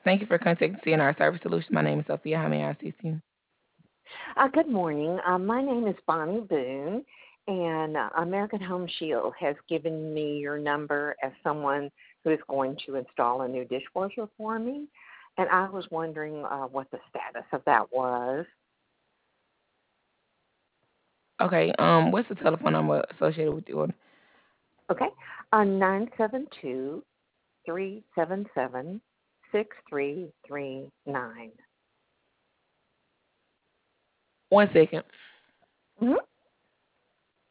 Thank you for contacting CNR Service Solutions. My name is Sophia. How may I assist you? Good morning. My name is Bonnie Boone, and American Home Shield has given me your number as someone who is going to install a new dishwasher for me. And I was wondering what the status of that was. Okay. What's the telephone number associated with the order? Okay, 972 377 6339. One second.